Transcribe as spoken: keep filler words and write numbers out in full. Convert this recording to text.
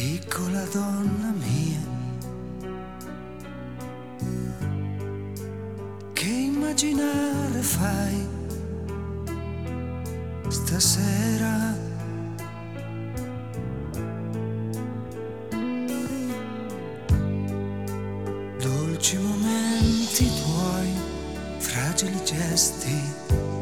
Piccola donna mia, che immaginare fai stasera? Dolci momenti tuoi, fragili gesti